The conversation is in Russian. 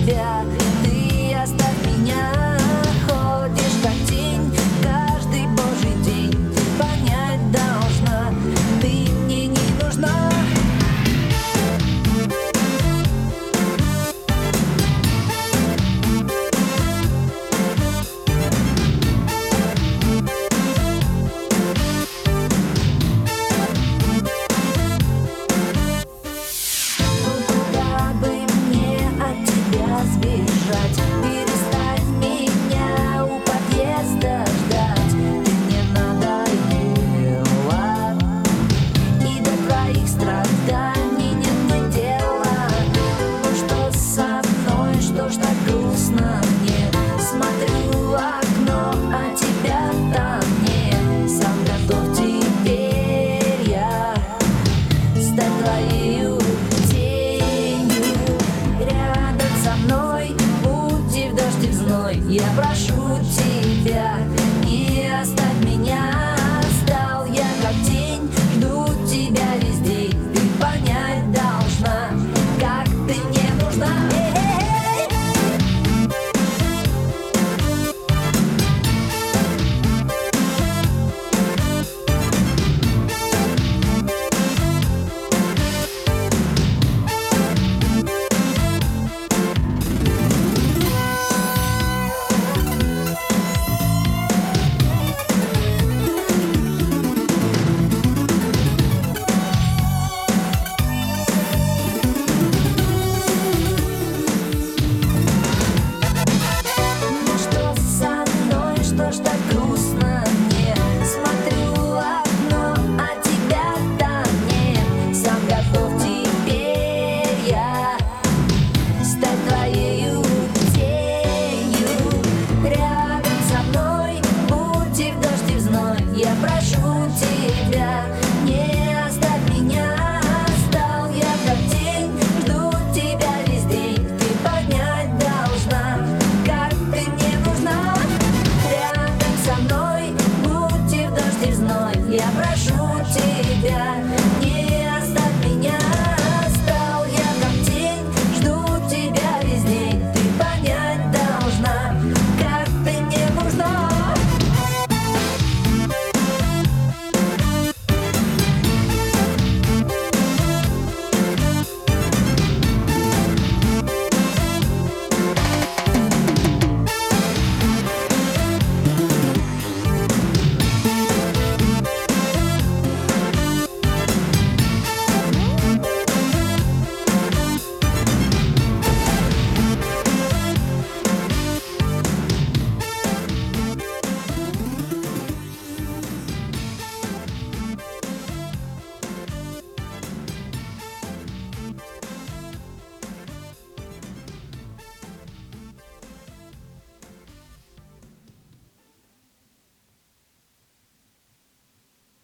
тебя. Ты оставь меня, ходишь как тень каждый божий день. Понять должна, ты мне не нужна. Сбежать, перестань меня у подъезда ждать. Ты мне надоела, и до твоих страданий нет мне дела. Ну что со мной, что ж так грустно мне? Смотрю в окно, а тебя там нет. Сам готов теперь я стать твоею тенью рядом со мной. Я прошу.